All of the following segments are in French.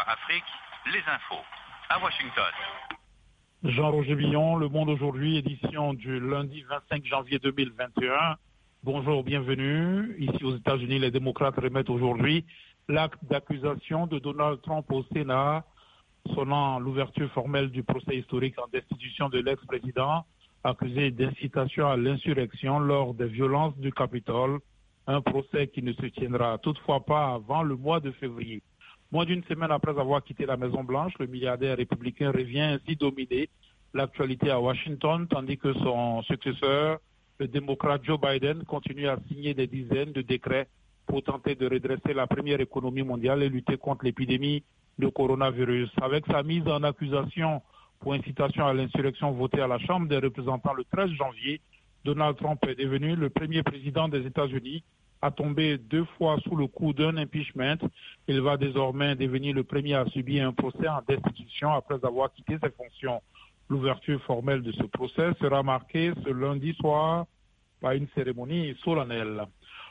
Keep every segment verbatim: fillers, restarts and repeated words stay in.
Afrique, les infos. À Washington. Jean-Roger Billon, Le Monde aujourd'hui, édition du lundi vingt-cinq janvier deux mille vingt et un. Bonjour, bienvenue. Ici aux États-Unis, les démocrates remettent aujourd'hui l'acte d'accusation de Donald Trump au Sénat, sonnant l'ouverture formelle du procès historique en destitution de l'ex-président, accusé d'incitation à l'insurrection lors des violences du Capitole, un procès qui ne se tiendra toutefois pas avant le mois de février. Moins d'une semaine après avoir quitté la Maison-Blanche, le milliardaire républicain revient ainsi dominer l'actualité à Washington, tandis que son successeur, le démocrate Joe Biden, continue à signer des dizaines de décrets pour tenter de redresser la première économie mondiale et lutter contre l'épidémie de coronavirus. Avec sa mise en accusation pour incitation à l'insurrection votée à la Chambre des représentants le treize janvier, Donald Trump est devenu le premier président des États-Unis à tomber deux fois sous le coup d'un impeachment. Il va désormais devenir le premier à subir un procès en destitution après avoir quitté ses fonctions. L'ouverture formelle de ce procès sera marquée ce lundi soir par une cérémonie solennelle.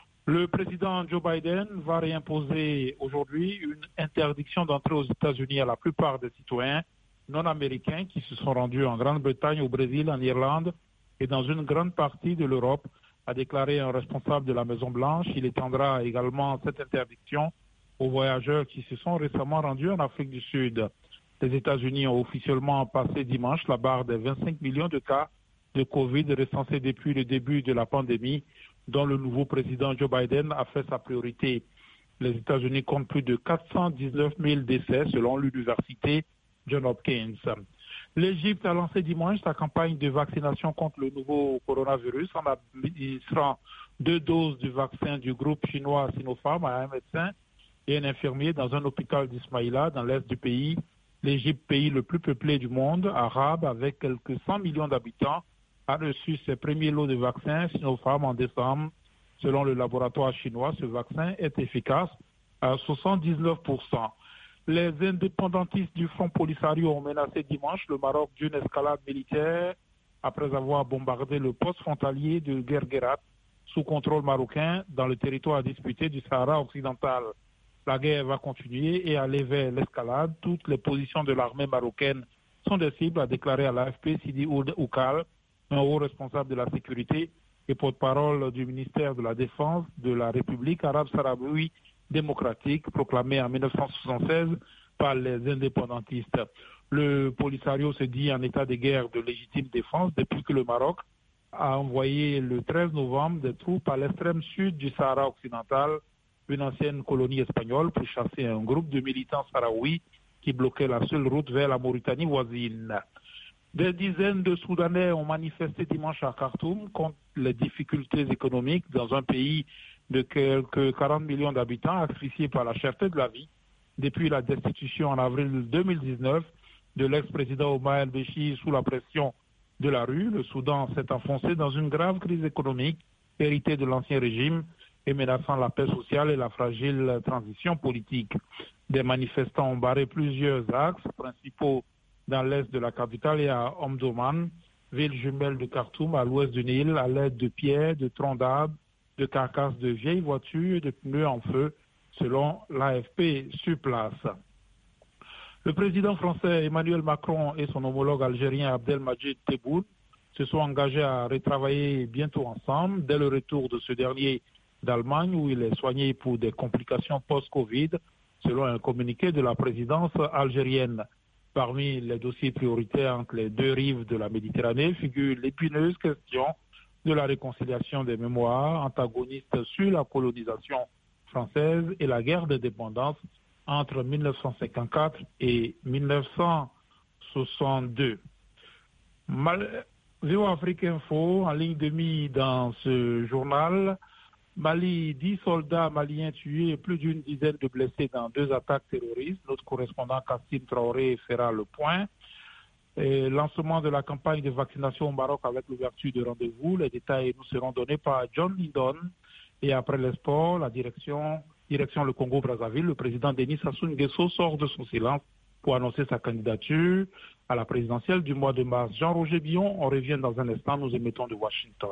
Le président Joe Biden va réimposer aujourd'hui une interdiction d'entrée aux États-Unis à la plupart des citoyens non américains qui se sont rendus en Grande-Bretagne, au Brésil, en Irlande et dans une grande partie de l'Europe, a déclaré un responsable de la Maison-Blanche. Il étendra également cette interdiction aux voyageurs qui se sont récemment rendus en Afrique du Sud. Les États-Unis ont officiellement passé dimanche la barre des vingt-cinq millions de cas de Covid recensés depuis le début de la pandémie, dont le nouveau président Joe Biden a fait sa priorité. Les États-Unis comptent plus de quatre cent dix-neuf mille décès selon l'université Johns Hopkins. L'Égypte a lancé dimanche sa campagne de vaccination contre le nouveau coronavirus en administrant deux doses du vaccin du groupe chinois Sinopharm à un médecin et un infirmier dans un hôpital d'Ismaïla dans l'est du pays. L'Égypte, pays le plus peuplé du monde arabe avec quelques cent millions d'habitants, a reçu ses premiers lots de vaccins Sinopharm en décembre. Selon le laboratoire chinois, ce vaccin est efficace à soixante-dix-neuf pour cent. Les indépendantistes du Front Polisario ont menacé dimanche le Maroc d'une escalade militaire après avoir bombardé le poste frontalier de Guerguerat sous contrôle marocain dans le territoire disputé du Sahara occidental. La guerre va continuer et aller vers l'escalade. Toutes les positions de l'armée marocaine sont des cibles, a déclaré à l'A F P Sidi Ould Oukal, un haut responsable de la sécurité et porte-parole du ministère de la Défense de la République arabe sahraoui démocratique proclamé en mille neuf cent soixante-seize par les indépendantistes. Le Polisario se dit en état de guerre de légitime défense depuis que le Maroc a envoyé le treize novembre des troupes à l'extrême sud du Sahara occidental, une ancienne colonie espagnole, pour chasser un groupe de militants sahraouis qui bloquaient la seule route vers la Mauritanie voisine. Des dizaines de Soudanais ont manifesté dimanche à Khartoum contre les difficultés économiques dans un pays de quelques quarante millions d'habitants asphyxiés par la cherté de la vie depuis la destitution en avril deux mille dix-neuf de l'ex-président Omar el-Béchir sous la pression de la rue. Le Soudan s'est enfoncé dans une grave crise économique héritée de l'ancien régime et menaçant la paix sociale et la fragile transition politique. Des manifestants ont barré plusieurs axes principaux dans l'est de la capitale et à Omdurman, ville jumelle de Khartoum, à l'ouest du Nil, à l'aide de pierres, de troncs d'arbres, de carcasses de vieilles voitures et de pneus en feu, selon l'A F P sur place. Le président français Emmanuel Macron et son homologue algérien Abdelmadjid Tebboune se sont engagés à retravailler bientôt ensemble dès le retour de ce dernier d'Allemagne où il est soigné pour des complications post-Covid, selon un communiqué de la présidence algérienne. Parmi les dossiers prioritaires entre les deux rives de la Méditerranée figure l'épineuse question de la réconciliation des mémoires antagonistes sur la colonisation française et la guerre d'indépendance entre mille neuf cent cinquante-quatre et mille neuf cent soixante-deux. Mal... Véo Afrique Info, en ligne de mire dans ce journal, Mali, dix soldats maliens tués et plus d'une dizaine de blessés dans deux attaques terroristes. Notre correspondant Kassim Traoré fera le point. Et lancement de la campagne de vaccination au Maroc avec l'ouverture de rendez-vous. Les détails nous seront donnés par John Lydon. Et après les sports, la direction, direction le Congo-Brazzaville, le président Denis Sassou Nguesso sort de son silence pour annoncer sa candidature à la présidentielle du mois de mars. Jean-Roger Billon, on revient dans un instant, nous émettons de Washington.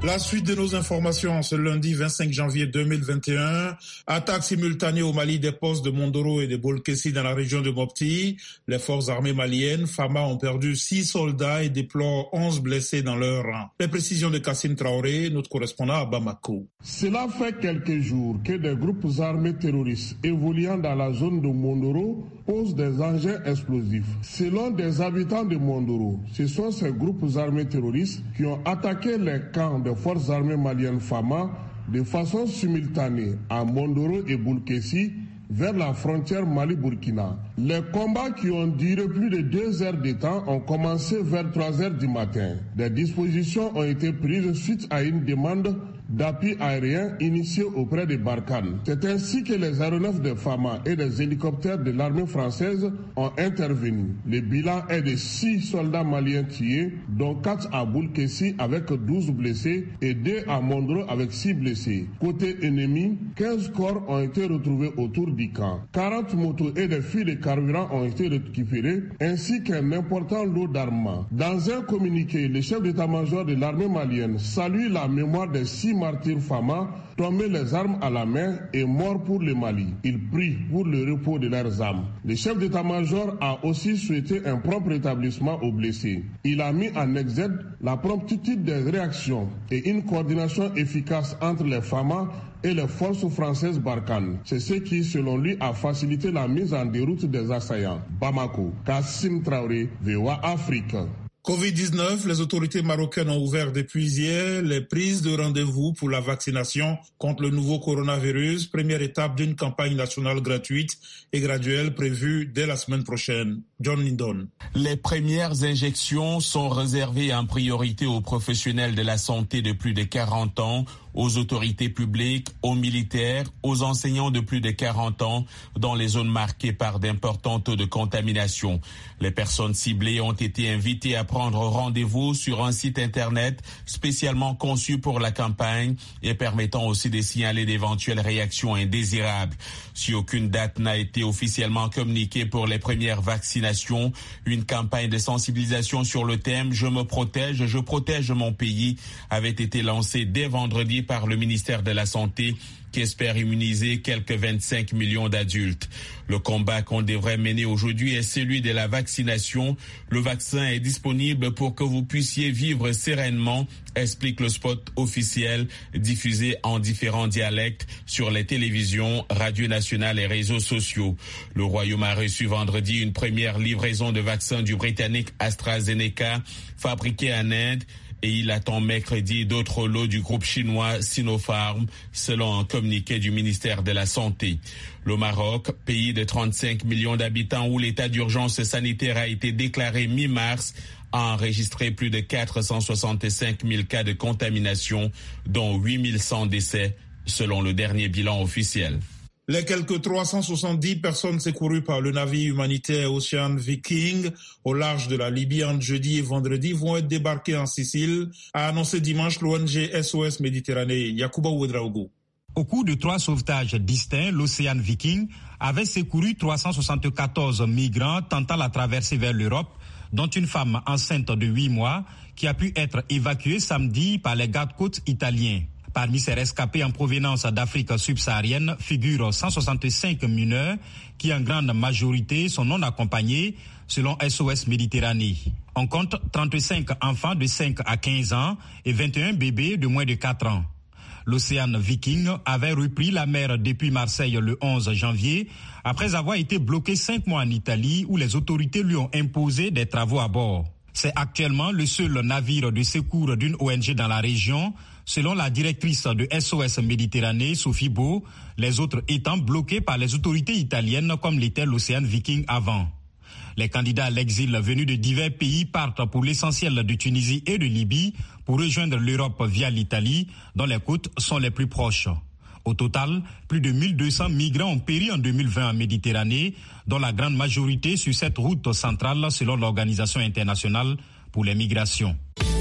La suite de nos informations ce lundi vingt-cinq janvier deux mille vingt et un. Attaque simultanée au Mali des postes de Mondoro et de Bolkessi dans la région de Mopti. Les forces armées maliennes, Fama, ont perdu six soldats et déplorent onze blessés dans leur rang. Les précisions de Kassim Traoré, notre correspondant à Bamako. Cela fait quelques jours que des groupes armés terroristes évoluant dans la zone de Mondoro posent des engins explosifs. Selon des habitants de Mondoro, ce sont ces groupes armés terroristes qui ont attaqué les camps des forces armées maliennes Fama de façon simultanée à Mondoro et Bolkessi vers la frontière Mali-Burkina. Les combats qui ont duré plus de deux heures de temps ont commencé vers trois heures du matin. Des dispositions ont été prises suite à une demande d'appui aérien initié auprès de Barkhane. C'est ainsi que les aéronefs de Fama et des hélicoptères de l'armée française ont intervenu. Le bilan est de six soldats maliens tués, dont quatre à Bolkessi avec douze blessés et deux à Mondoro avec six blessés. Côté ennemi, quinze corps ont été retrouvés autour du camp. quarante motos et des fils de carburant ont été récupérés, ainsi qu'un important lot d'armements. Dans un communiqué, le chef d'état-major de l'armée malienne salue la mémoire des six martyrs Fama tombés les armes à la main et morts pour le Mali. Il prie pour le repos de leurs âmes. Le chef d'état-major a aussi souhaité un prompt rétablissement aux blessés. Il a mis en exergue la promptitude des réactions et une coordination efficace entre les Fama et les forces françaises Barkhane. C'est ce qui, selon lui, a facilité la mise en déroute des assaillants. Bamako, Kassim Traoré, V O A Afrique. covid dix-neuf, les autorités marocaines ont ouvert depuis hier les prises de rendez-vous pour la vaccination contre le nouveau coronavirus, première étape d'une campagne nationale gratuite et graduelle prévue dès la semaine prochaine. John Lindon. Les premières injections sont réservées en priorité aux professionnels de la santé de plus de quarante ans, aux autorités publiques, aux militaires, aux enseignants de plus de quarante ans dans les zones marquées par d'importants taux de contamination. Les personnes ciblées ont été invitées à prendre rendez-vous sur un site internet spécialement conçu pour la campagne et permettant aussi de signaler d'éventuelles réactions indésirables. Si aucune date n'a été officiellement communiquée pour les premières vaccinations, une campagne de sensibilisation sur le thème « Je me protège, je protège mon pays » avait été lancée dès vendredi par le ministère de la Santé qui espère immuniser quelques vingt-cinq millions d'adultes. Le combat qu'on devrait mener aujourd'hui est celui de la vaccination. Le vaccin est disponible pour que vous puissiez vivre sereinement, explique le spot officiel diffusé en différents dialectes sur les télévisions, radios nationales et réseaux sociaux. Le Royaume a reçu vendredi une première livraison de vaccins du Britannique AstraZeneca, fabriqué en Inde, et il attend mercredi d'autres lots du groupe chinois Sinopharm, selon un communiqué du ministère de la Santé. Le Maroc, pays de trente-cinq millions d'habitants où l'état d'urgence sanitaire a été déclaré mi-mars, a enregistré plus de quatre cent soixante-cinq mille cas de contamination, dont huit mille cent décès, selon le dernier bilan officiel. Les quelques trois cent soixante-dix personnes secourues par le navire humanitaire Ocean Viking au large de la Libye entre jeudi et vendredi vont être débarquées en Sicile, a annoncé dimanche l'O N G S O S Méditerranée. Yacouba Ouedraogo. Au cours de trois sauvetages distincts, l'Ocean Viking avait secouru trois cent soixante-quatorze migrants tentant la traversée vers l'Europe, dont une femme enceinte de huit mois qui a pu être évacuée samedi par les gardes-côtes italiens. Parmi ces rescapés en provenance d'Afrique subsaharienne figurent cent soixante-cinq mineurs qui en grande majorité sont non accompagnés selon S O S Méditerranée. On compte trente-cinq enfants de cinq à quinze ans et vingt et un bébés de moins de quatre ans. L'Ocean Viking avait repris la mer depuis Marseille le onze janvier après avoir été bloqué cinq mois en Italie où les autorités lui ont imposé des travaux à bord. C'est actuellement le seul navire de secours d'une O N G dans la région, selon la directrice de S O S Méditerranée, Sophie Beau, les autres étant bloqués par les autorités italiennes comme l'était l'Ocean Viking avant. Les candidats à l'exil venus de divers pays partent pour l'essentiel de Tunisie et de Libye pour rejoindre l'Europe via l'Italie, dont les côtes sont les plus proches. Au total, plus de mille deux cents migrants ont péri en deux mille vingt en Méditerranée, dont la grande majorité sur cette route centrale selon l'Organisation internationale pour les migrations.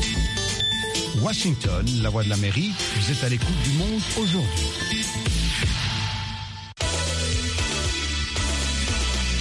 Washington, la voix de l'Amérique, vous êtes à l'écoute du monde aujourd'hui.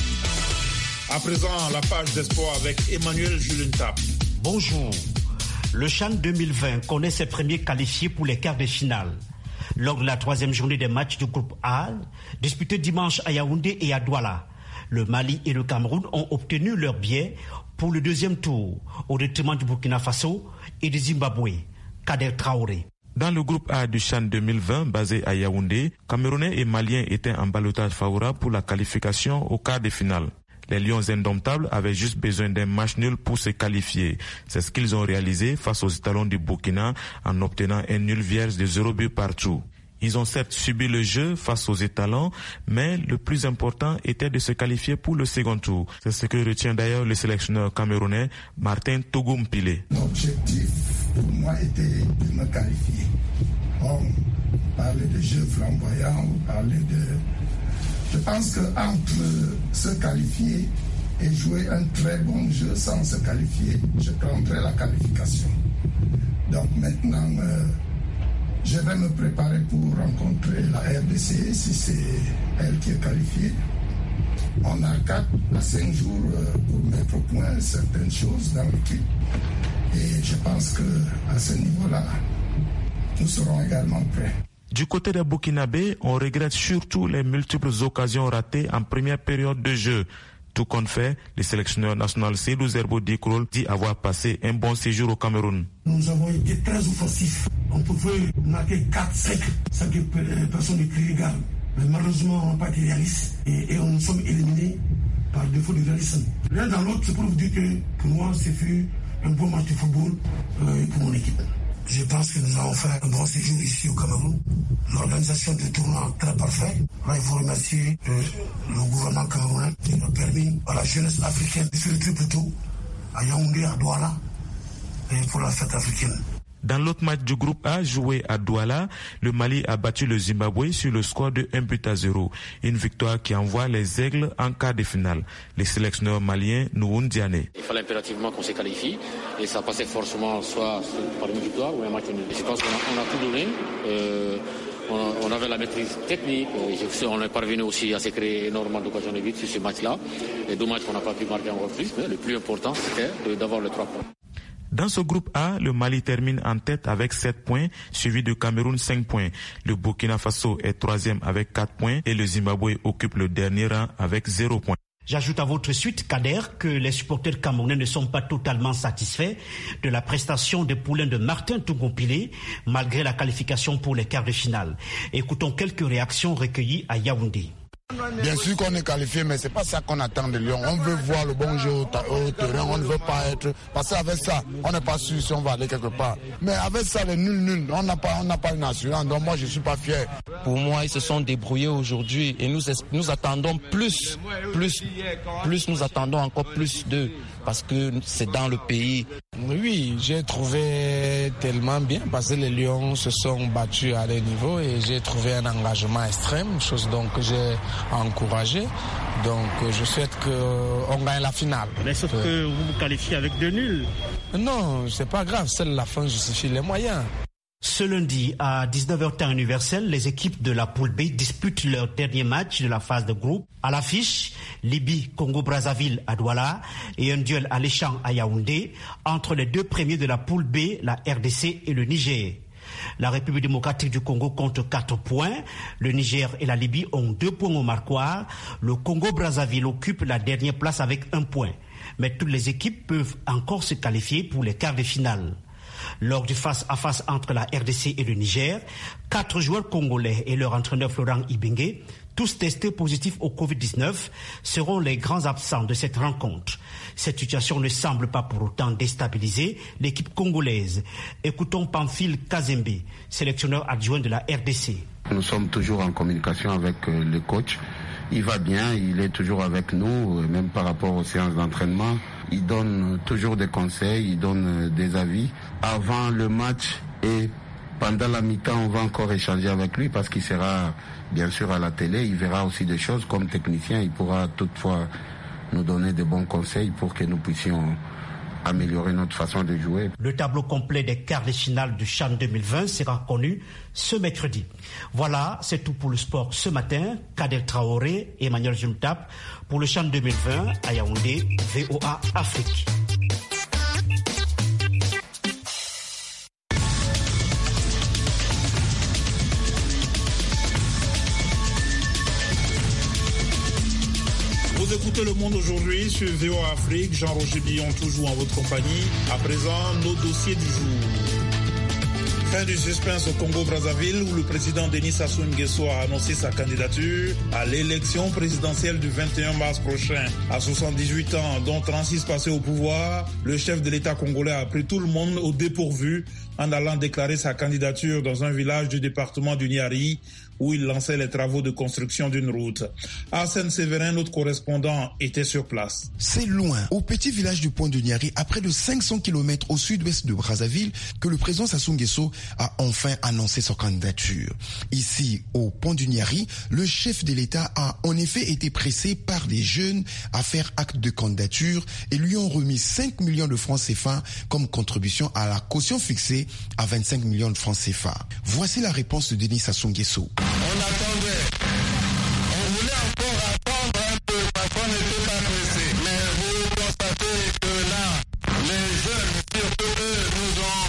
À présent, la page des sports avec Emmanuel Julentap. Bonjour. Le CHAN deux mille vingt connaît ses premiers qualifiés pour les quarts de finale. Lors de la troisième journée des matchs du groupe A, disputés dimanche à Yaoundé et à Douala, le Mali et le Cameroun ont obtenu leur billet pour le deuxième tour, au détriment du Burkina Faso et du Zimbabwe. Kader Traoré. Dans le groupe A du CHAN deux mille vingt, basé à Yaoundé, Camerounais et Maliens étaient en ballottage favorable pour la qualification au quart de finale. Les Lions indomptables avaient juste besoin d'un match nul pour se qualifier. C'est ce qu'ils ont réalisé face aux étalons du Burkina en obtenant un nul vierge de zéro but partout. Ils ont certes subi le jeu face aux étalons, mais le plus important était de se qualifier pour le second tour. C'est ce que retient d'ailleurs le sélectionneur camerounais Martin Togo-Mpilé. L'objectif pour moi était de me qualifier. On parlait de jeu flamboyant, on parlait de... Je pense qu'entre se qualifier et jouer un très bon jeu sans se qualifier, je prendrai la qualification. Donc maintenant, euh, je vais me préparer pour rencontrer la R D C, si c'est elle qui est qualifiée. On a quatre à cinq jours pour mettre au point certaines choses dans l'équipe. Et je pense qu'à ce niveau-là, nous serons également prêts. Du côté des Burkinabés, on regrette surtout les multiples occasions ratées en première période de jeu. Tout compte fait, le sélectionneur national Seydou Zerbo Dikrol dit avoir passé un bon séjour au Cameroun. Nous avons été très offensifs. On pouvait marquer quatre cinq, sans que personne ne crie égal. Mais malheureusement, on n'a pas été réalistes et, et on nous sommes éliminés par défaut de réalisme. L'un dans l'autre, c'est pour vous dire que pour moi, c'est fut un bon match de football euh, pour mon équipe. Je pense que nous avons fait un bon séjour ici au Cameroun. L'organisation du tournoi très parfaite. Là, il faut remercier euh, le gouvernement camerounais qui nous a permis à la jeunesse africaine de faire le triple tour à Yaoundé, à Douala, et pour la fête africaine. Dans l'autre match du groupe A joué à Douala, le Mali a battu le Zimbabwe sur le score de un but à zéro. Une victoire qui envoie les Aigles en quart de finale. Les sélectionneurs maliens Nouhoun Diané. Il fallait impérativement qu'on se qualifie et ça passait forcément soit par une victoire ou un match nul. Je pense qu'on a, on a tout donné. Euh, on, on avait la maîtrise technique. On est parvenu aussi à se créer énormément d'occasions de but sur ce match-là. Et dommage qu'on n'a pas pu marquer encore plus, mais le plus important c'était d'avoir les trois points. Dans ce groupe A, le Mali termine en tête avec sept points, suivi du Cameroun cinq points. Le Burkina Faso est troisième avec quatre points et le Zimbabwe occupe le dernier rang avec zéro point. J'ajoute à votre suite, Kader, que les supporters camerounais ne sont pas totalement satisfaits de la prestation des poulains de Martin Togo-Mpilé, malgré la qualification pour les quarts de finale. Écoutons quelques réactions recueillies à Yaoundé. Bien sûr qu'on est qualifié, mais c'est pas ça qu'on attend de Lyon. On veut voir le bon jeu au, au terrain, on ne veut pas être... Parce qu'avec ça, on n'est pas sûr si on va aller quelque part. Mais avec ça, les nuls nuls, on n'a pas, on n'a pas une assurance, donc moi je suis pas fier. Pour moi, ils se sont débrouillés aujourd'hui et nous, nous attendons plus, plus, plus, nous attendons encore plus d'eux, parce que c'est dans le pays. Oui, j'ai trouvé tellement bien parce que les Lions se sont battus à leur niveau et j'ai trouvé un engagement extrême, chose donc que j'ai encouragé. Donc je souhaite qu'on gagne la finale. Mais sauf euh... que vous vous qualifiez avec deux nuls. Non, c'est pas grave, seule la fin justifie les moyens. Ce lundi, à dix-neuf heures temps universel, les équipes de la poule B disputent leur dernier match de la phase de groupe. À l'affiche, Libye, Congo-Brazzaville à Douala et un duel alléchant à Yaoundé entre les deux premiers de la poule B, la R D C et le Niger. La République démocratique du Congo compte quatre points. Le Niger et la Libye ont deux points au marquoir. Le Congo-Brazzaville occupe la dernière place avec un point. Mais toutes les équipes peuvent encore se qualifier pour les quarts de finale. Lors du face-à-face entre la R D C et le Niger, quatre joueurs congolais et leur entraîneur Florent Ibenge, tous testés positifs au covid dix-neuf, seront les grands absents de cette rencontre. Cette situation ne semble pas pour autant déstabiliser l'équipe congolaise. Écoutons Pamphile Kazembe, sélectionneur adjoint de la R D C. Nous sommes toujours en communication avec le coach. Il va bien, il est toujours avec nous, même par rapport aux séances d'entraînement. Il donne toujours des conseils, il donne des avis. Avant le match et pendant la mi-temps, on va encore échanger avec lui parce qu'il sera bien sûr à la télé. Il verra aussi des choses comme technicien. Il pourra toutefois nous donner de bons conseils pour que nous puissions améliorer notre façon de jouer. Le tableau complet des quarts de finale du CHAN deux mille vingt sera connu ce mercredi. Voilà, c'est tout pour le sport ce matin. Kader Traoré et Emmanuel Jumtap pour le CHAN deux mille vingt à Yaoundé, V O A Afrique. écoutez Le Monde aujourd'hui sur V O A Afrique. Jean-Roger Billon, toujours en votre compagnie. À présent, nos dossiers du jour. Fin du suspense au Congo-Brazzaville où le président Denis Sassou Nguesso a annoncé sa candidature à l'élection présidentielle du vingt et un mars prochain. À soixante-dix-huit ans, dont trente-six passés au pouvoir, le chef de l'État congolais a pris tout le monde au dépourvu en allant déclarer sa candidature dans un village du département du Niari où il lançait les travaux de construction d'une route. Arsène Séverin, notre correspondant, était sur place. C'est loin, au petit village du Pont de Niari, à près de cinq cents kilomètres au sud-ouest de Brazzaville, que le président Sassou Nguesso a enfin annoncé sa candidature. Ici, au Pont du Niari, le chef de l'État a en effet été pressé par des jeunes à faire acte de candidature et lui ont remis cinq millions de francs C F A comme contribution à la caution fixée à vingt-cinq millions de francs C F A. Voici la réponse de Denis Sassou Nguesso. On attendait, on voulait encore attendre un peu parce qu'on n'était pas pressé. Mais vous constatez que là, les jeunes, surtout eux, nous ont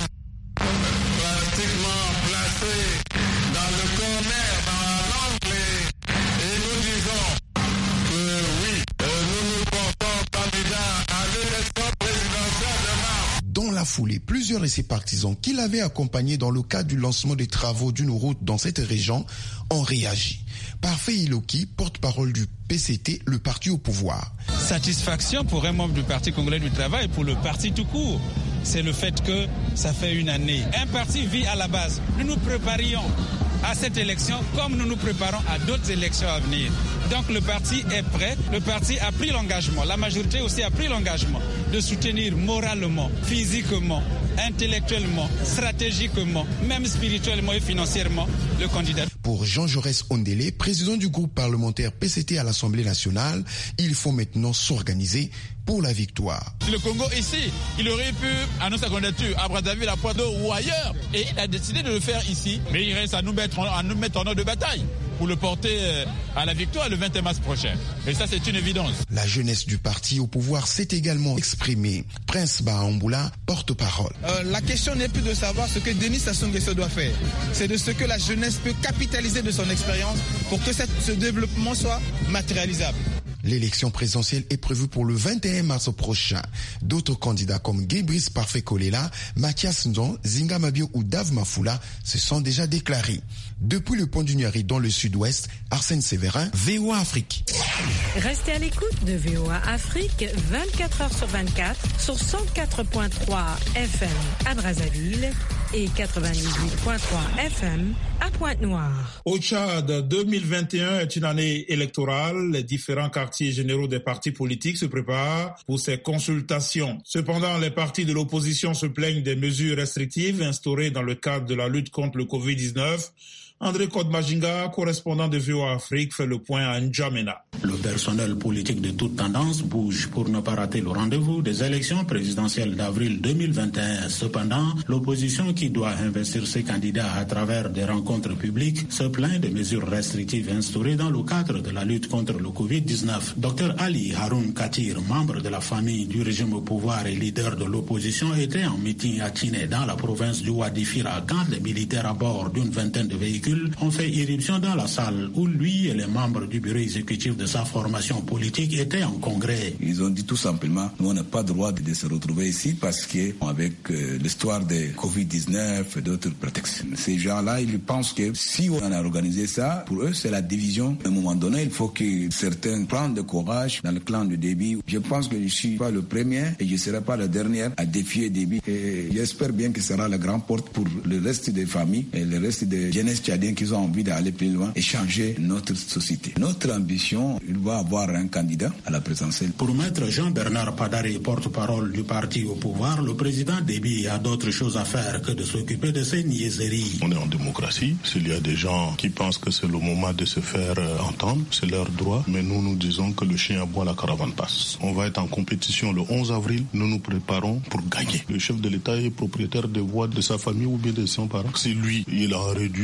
pratiquement placés dans le corner, dans l'angle. Et nous disons que oui, nous nous portons candidat à l'élection présidentielle de mars. Dans la foulée, plusieurs de ses partisans qui l'avaient accompagné dans le cadre du lancement des travaux d'une route dans cette région ont réagi. Parfait Iloki, porte-parole du P C T, le parti au pouvoir. Satisfaction pour un membre du Parti congolais du travail et pour le parti tout court. C'est le fait que ça fait une année. Un parti vit à la base. Nous nous préparions à cette élection comme nous nous préparons à d'autres élections à venir. Donc le parti est prêt, le parti a pris l'engagement, la majorité aussi a pris l'engagement de soutenir moralement, physiquement, intellectuellement, stratégiquement, même spirituellement et financièrement le candidat. Pour Jean Jaurès Ondélé, président du groupe parlementaire P C T à l'Assemblée nationale, il faut maintenant s'organiser pour la victoire. Le Congo ici, il aurait pu annoncer sa candidature à Brazzaville, à Pointe ou ailleurs, et il a décidé de le faire ici. Mais il reste à nous mettre en, à nous mettre en ordre de bataille pour le porter à la victoire le vingt et un mars prochain. Et ça, c'est une évidence. La jeunesse du parti au pouvoir s'est également exprimée. Prince Bahamboula, porte-parole. Euh, la question n'est plus de savoir ce que Denis Sassou Nguesso doit faire. C'est de ce que la jeunesse peut capitaliser de son expérience pour que cette, ce développement soit matérialisable. L'élection présidentielle est prévue pour le vingt et un mars prochain. D'autres candidats comme Guy-Brice Parfait Kolela, Mathias Ndon, Zinga Mabio ou Dave Mafoula se sont déjà déclarés. Depuis le Pont du Niari dans le sud-ouest, Arsène Séverin, V O A Afrique. Restez à l'écoute de V O A Afrique vingt-quatre heures sur vingt-quatre sur cent quatre virgule trois F M à Brazzaville et quatre-vingt-dix-huit virgule trois F M à Pointe-Noire. Au Tchad, deux mille vingt et un est une année électorale. Les différents quartiers généraux des partis politiques se préparent pour ces consultations. Cependant, les partis de l'opposition se plaignent des mesures restrictives instaurées dans le cadre de la lutte contre le covid dix-neuf. André Kodmajinga, correspondant de V O A Afrique, fait le point à N'Djamena. Le personnel politique de toute tendance bouge pour ne pas rater le rendez-vous des élections présidentielles d'avril deux mille vingt et un. Cependant, l'opposition qui doit investir ses candidats à travers des rencontres publiques se plaint des mesures restrictives instaurées dans le cadre de la lutte contre le covid dix-neuf. Docteur Ali Haroun Katir, membre de la famille du régime au pouvoir et leader de l'opposition, était en meeting à Tiné dans la province du Wadi-Fira quand les militaires à bord d'une vingtaine de véhicules ont fait irruption dans la salle où lui et les membres du bureau exécutif de sa formation politique étaient en congrès. Ils ont dit tout simplement, nous on n'a pas le droit de se retrouver ici parce qu'avec euh, l'histoire de covid dix-neuf et d'autres prétextes. Ces gens-là, ils pensent que si on a organisé ça, pour eux c'est la division. À un moment donné, il faut que certains prennent de courage dans le clan de Déby. Je pense que je ne suis pas le premier et je ne serai pas le dernier à défier Déby. Et j'espère bien que ce sera la grande porte pour le reste des familles et le reste des jeunesses qui ont envie d'aller plus loin et changer notre société. Notre ambition, il va avoir un candidat à la présidentielle. Pour maître Jean-Bernard Padari, porte-parole du parti au pouvoir, le président Déby a d'autres choses à faire que de s'occuper de ces niaiseries. On est en démocratie. S'il y a des gens qui pensent que c'est le moment de se faire entendre, c'est leur droit. Mais nous, nous disons que le chien aboie, la caravane passe. On va être en compétition le onze avril. Nous nous préparons pour gagner. Le chef de l'État est propriétaire des voix de sa famille ou bien de ses parents. Si lui, il a réduit à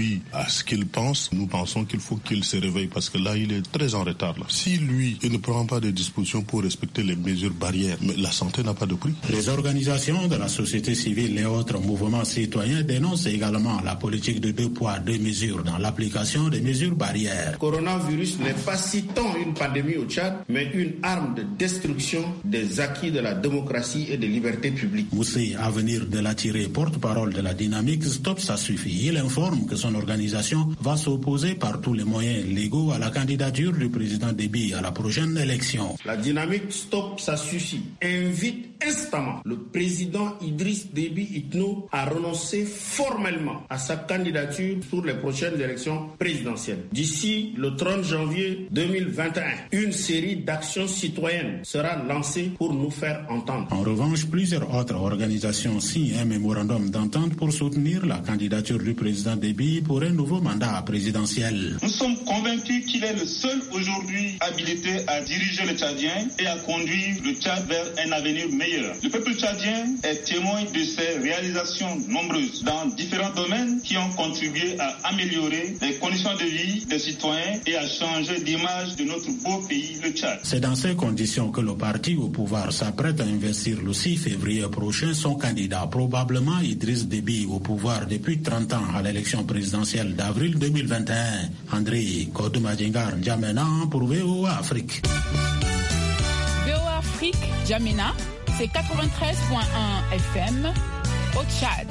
à ce qu'il pense, nous pensons qu'il faut qu'il se réveille parce que là, il est très en retard. Là. Si lui, il ne prend pas de dispositions pour respecter les mesures barrières, mais la santé n'a pas de prix. Les organisations de la société civile et autres mouvements citoyens dénoncent également la politique de deux poids, deux mesures dans l'application des mesures barrières. Le coronavirus n'est pas si tant une pandémie au Tchad, mais une arme de destruction des acquis de la démocratie et des libertés publiques. Moussé, à venir de l'attirer, porte-parole de la dynamique Stop Ça Suffit. Il informe que son organisation va s'opposer par tous les moyens légaux à la candidature du président Déby à la prochaine élection. La dynamique Stop Ça Suffit invite instamment le président Idriss Déby Itno à renoncer formellement à sa candidature pour les prochaines élections présidentielles. D'ici le trente janvier deux mille vingt et un, une série d'actions citoyennes sera lancée pour nous faire entendre. En revanche, plusieurs autres organisations signent un mémorandum d'entente pour soutenir la candidature du président Déby pour un nouveau mandat présidentiel. Nous sommes convaincus qu'il est le seul aujourd'hui habilité à diriger le Tchadien et à conduire le Tchad vers un avenir meilleur. Le peuple tchadien est témoin de ses réalisations nombreuses dans différents domaines qui ont contribué à améliorer les conditions de vie des citoyens et à changer d'image de notre beau pays, le Tchad. C'est dans ces conditions que le parti au pouvoir s'apprête à investir le six février prochain son candidat, probablement Idriss Déby, au pouvoir depuis trente ans à l'élection présidentielle d'avril deux mille vingt et un. André Kodumadingar N'Djamena pour V O A Afrique. V O A Afrique, N'Djamena, c'est quatre-vingt-treize virgule un F M au Tchad.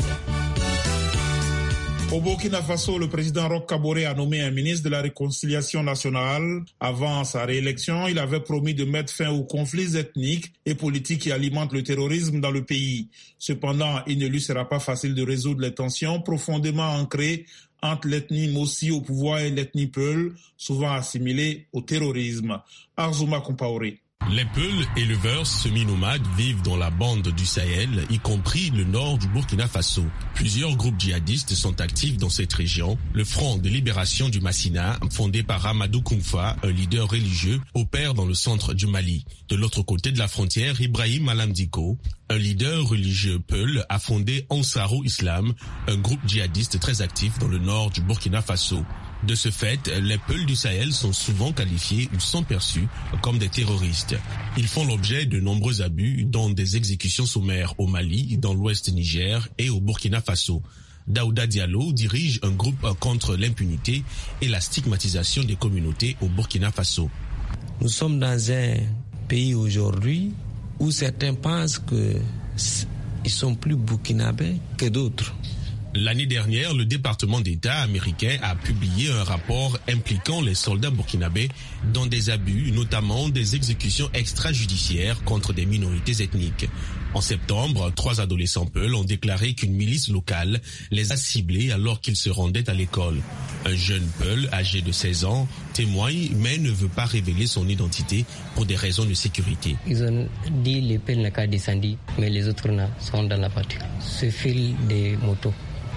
Au Burkina Faso, le président Roch Kaboré a nommé un ministre de la Réconciliation nationale. Avant sa réélection, il avait promis de mettre fin aux conflits ethniques et politiques qui alimentent le terrorisme dans le pays. Cependant, il ne lui sera pas facile de résoudre les tensions profondément ancrées entre l'ethnie Mossi au pouvoir et l'ethnie Peul, souvent assimilée au terrorisme. Arzouma Compaoré. Les Peuls éleveurs semi-nomades vivent dans la bande du Sahel, y compris le nord du Burkina Faso. Plusieurs groupes djihadistes sont actifs dans cette région. Le Front de libération du Massina, fondé par Amadou Koumfa, un leader religieux, opère dans le centre du Mali. De l'autre côté de la frontière, Ibrahim Alamdiko, un leader religieux Peul, a fondé Ansarou Islam, un groupe djihadiste très actif dans le nord du Burkina Faso. De ce fait, les Peuls du Sahel sont souvent qualifiés ou sont perçus comme des terroristes. Ils font l'objet de nombreux abus, dont des exécutions sommaires au Mali, dans l'ouest du Niger et au Burkina Faso. Daouda Diallo dirige un groupe contre l'impunité et la stigmatisation des communautés au Burkina Faso. Nous sommes dans un pays aujourd'hui où certains pensent qu'ils sont plus burkinabés que d'autres. L'année dernière, le département d'État américain a publié un rapport impliquant les soldats burkinabés dans des abus, notamment des exécutions extrajudiciaires contre des minorités ethniques. En septembre, trois adolescents Peuls ont déclaré qu'une milice locale les a ciblés alors qu'ils se rendaient à l'école. Un jeune Peul, âgé de seize ans, témoigne mais ne veut pas révéler son identité pour des raisons de sécurité. Ils ont dit les Peuls n'ont qu'à descendre, mais les autres sont dans la voiture. Ce fil des motos.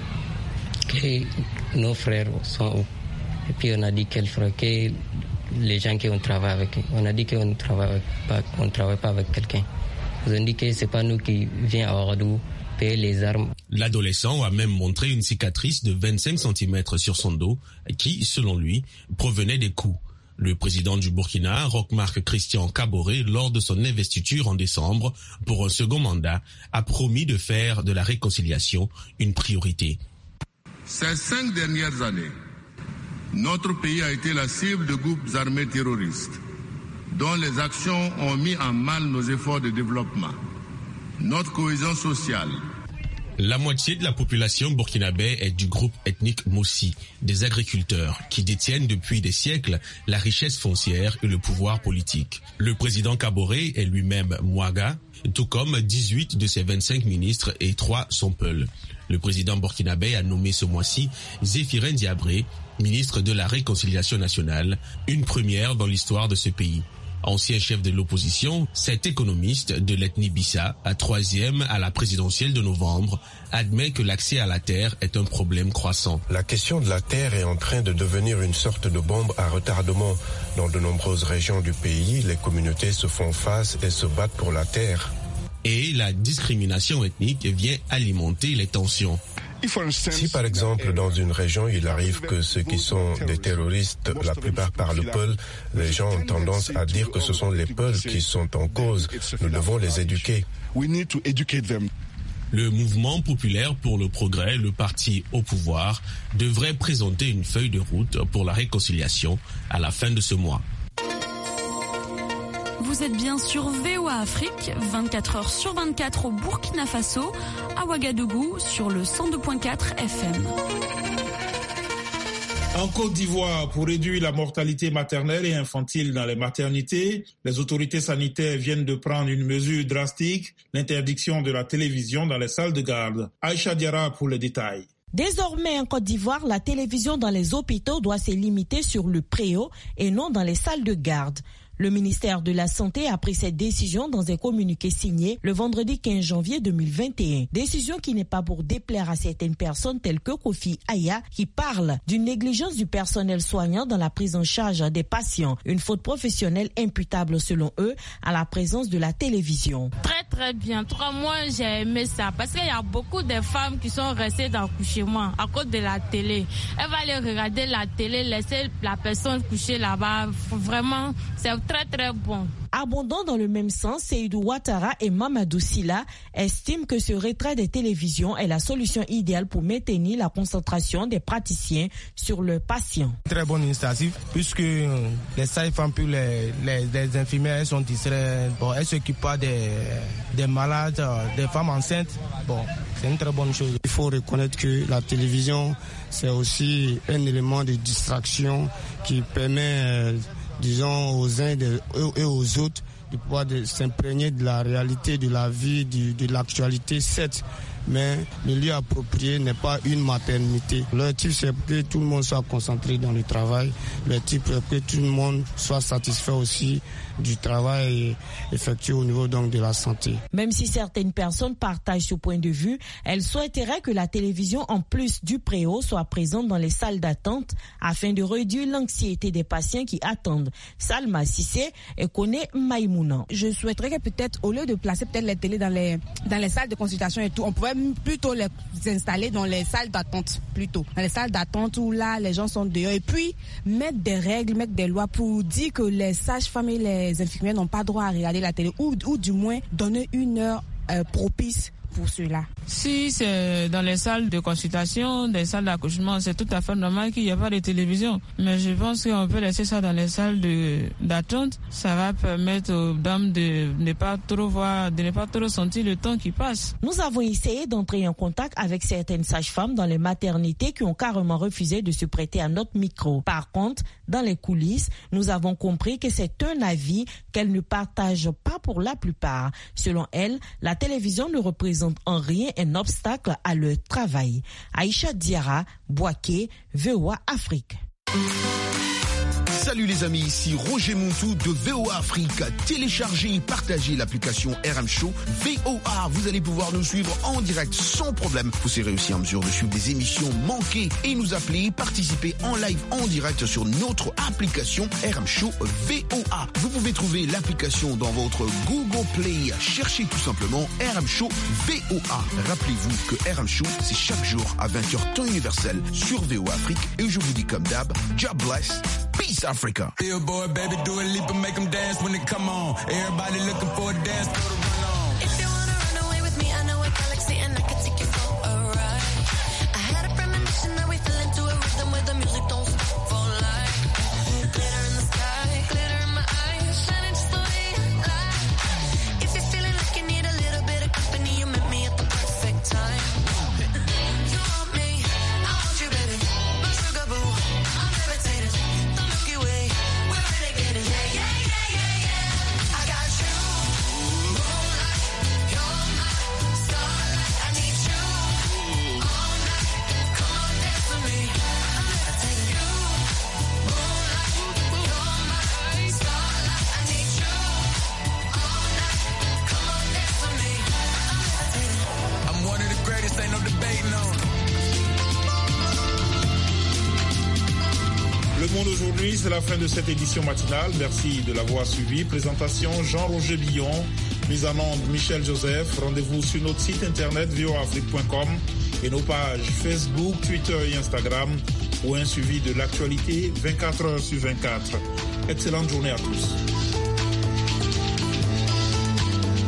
Que nos frères sont où? Et puis on a dit quels frères, que les gens qui ont travaillé avec, on a dit qu'on ne travaille pas, on travaille pas avec quelqu'un. Ils ont dit que c'est pas nous qui viens à Ouagadougou payer les armes. L'adolescent a même montré une cicatrice de vingt-cinq centimètres sur son dos qui, selon lui, provenait des coups. Le président du Burkina, Roch-Marc Christian Kaboré, lors de son investiture en décembre pour un second mandat, a promis de faire de la réconciliation une priorité. Ces cinq dernières années, notre pays a été la cible de groupes armés terroristes, dont les actions ont mis en mal nos efforts de développement, notre cohésion sociale. La moitié de la population burkinabé est du groupe ethnique Mossi, des agriculteurs qui détiennent depuis des siècles la richesse foncière et le pouvoir politique. Le président Kaboré est lui-même Mouaga, tout comme dix-huit de ses vingt-cinq ministres et trois sont Peuls. Le président burkinabé a nommé ce mois-ci Zéphirin Diabré, ministre de la Réconciliation nationale, une première dans l'histoire de ce pays. Ancien chef de l'opposition, cet économiste de l'ethnie Bissa, à troisième à la présidentielle de novembre, admet que l'accès à la terre est un problème croissant. La question de la terre est en train de devenir une sorte de bombe à retardement. Dans de nombreuses régions du pays, les communautés se font face et se battent pour la terre. Et la discrimination ethnique vient alimenter les tensions. Si par exemple dans une région il arrive que ceux qui sont des terroristes, la plupart parlent peul, les gens ont tendance à dire que ce sont les peuls qui sont en cause. Nous devons les éduquer. Le mouvement populaire pour le progrès, le parti au pouvoir, devrait présenter une feuille de route pour la réconciliation à la fin de ce mois. Vous êtes bien sur V O A Afrique, vingt-quatre heures sur vingt-quatre au Burkina Faso, à Ouagadougou sur le cent deux virgule quatre F M. En Côte d'Ivoire, pour réduire la mortalité maternelle et infantile dans les maternités, les autorités sanitaires viennent de prendre une mesure drastique, l'interdiction de la télévision dans les salles de garde. Aïcha Diarra pour les détails. Désormais, en Côte d'Ivoire, la télévision dans les hôpitaux doit se limiter sur le préau et non dans les salles de garde. Le ministère de la Santé a pris cette décision dans un communiqué signé le vendredi quinze janvier deux mille vingt et un. Décision qui n'est pas pour déplaire à certaines personnes telles que Kofi Aya qui parle d'une négligence du personnel soignant dans la prise en charge des patients. Une faute professionnelle imputable selon eux à la présence de la télévision. Très très bien. En tout cas, moi j'ai aimé ça parce qu'il y a beaucoup de femmes qui sont restées dans le couchement à cause de la télé. Elle va aller regarder la télé, laisser la personne coucher là-bas. Vraiment, c'est très très bon. Abondant dans le même sens, Seydou Ouattara et Mamadou Silla estiment que ce retrait des télévisions est la solution idéale pour maintenir la concentration des praticiens sur le patient. Très bonne initiative puisque les sages-femmes puis les, les, les infirmières elles sont distraites. Bon, elles s'occupent pas des, des malades, des femmes enceintes. Bon, c'est une très bonne chose. Il faut reconnaître que la télévision, c'est aussi un élément de distraction qui permet euh, disons aux uns et aux autres de pouvoir de s'imprégner de la réalité de la vie, de, de l'actualité, certes, mais le lieu approprié n'est pas une maternité. Le type c'est que tout le monde soit concentré dans le travail, le type c'est que tout le monde soit satisfait aussi du travail effectué au niveau donc de la santé. Même si certaines personnes partagent ce point de vue, elles souhaiteraient que la télévision en plus du préau soit présente dans les salles d'attente afin de réduire l'anxiété des patients qui attendent. Salma Sissé et connaît Maïmouna. Je souhaiterais que peut-être au lieu de placer peut-être les télés dans les dans les salles de consultation et tout, on pourrait plutôt les installer dans les salles d'attente plutôt. Dans les salles d'attente où là les gens sont dehors et puis mettre des règles, mettre des lois pour dire que les sages-femmes et les les infirmières n'ont pas droit à regarder la télé ou, ou du moins donner une heure euh, propice pour cela. Si c'est dans les salles de consultation, des salles d'accouchement, c'est tout à fait normal qu'il n'y ait pas de télévision. Mais je pense qu'on peut laisser ça dans les salles de, d'attente. Ça va permettre aux dames de ne pas trop voir, de ne pas trop sentir le temps qui passe. Nous avons essayé d'entrer en contact avec certaines sages-femmes dans les maternités qui ont carrément refusé de se prêter à notre micro. Par contre, dans les coulisses, nous avons compris que c'est un avis qu'elles ne partagent pas pour la plupart. Selon elles, la télévision ne représente en rien un obstacle à leur travail. Aïcha Diarra, Boaké, V O A Afrique. Salut les amis, ici Roger Montou de V O A Afrique. Téléchargez et partagez l'application R M Show V O A. Vous allez pouvoir nous suivre en direct sans problème. Vous serez aussi en mesure de suivre des émissions manquées et nous appeler, participer en live en direct sur notre application R M Show V O A. Vous pouvez trouver l'application dans votre Google Play. Cherchez tout simplement R M Show V O A. Rappelez-vous que R M Show, c'est chaque jour à vingt heures temps universel sur V O A Afrique. Et je vous dis comme d'hab, God bless. Peace Africa. Billboard, baby, do a leap and make them dance when it come on. Everybody looking for a dance, go to run on. If you wanna run away with me, I know a galaxy and I can take you for a ride. I had a premonition that we fell into a rhythm where the music don't stop for life. Glitter in the sky, glitter in my eyes, shining just the way you like. If you're feeling like you need a little bit of company, you met me at the perfect time. You want me, I want you, baby. My sugar boo, I'm levitating. The Milky Way. Le Monde aujourd'hui, c'est la fin de cette édition matinale. Merci de l'avoir suivi. Présentation Jean-Roger Billon, mise en onde Michel Joseph. Rendez-vous sur notre site internet v o a afrique point com et nos pages Facebook, Twitter et Instagram pour un suivi de l'actualité vingt-quatre heures sur vingt-quatre. Excellente journée à tous.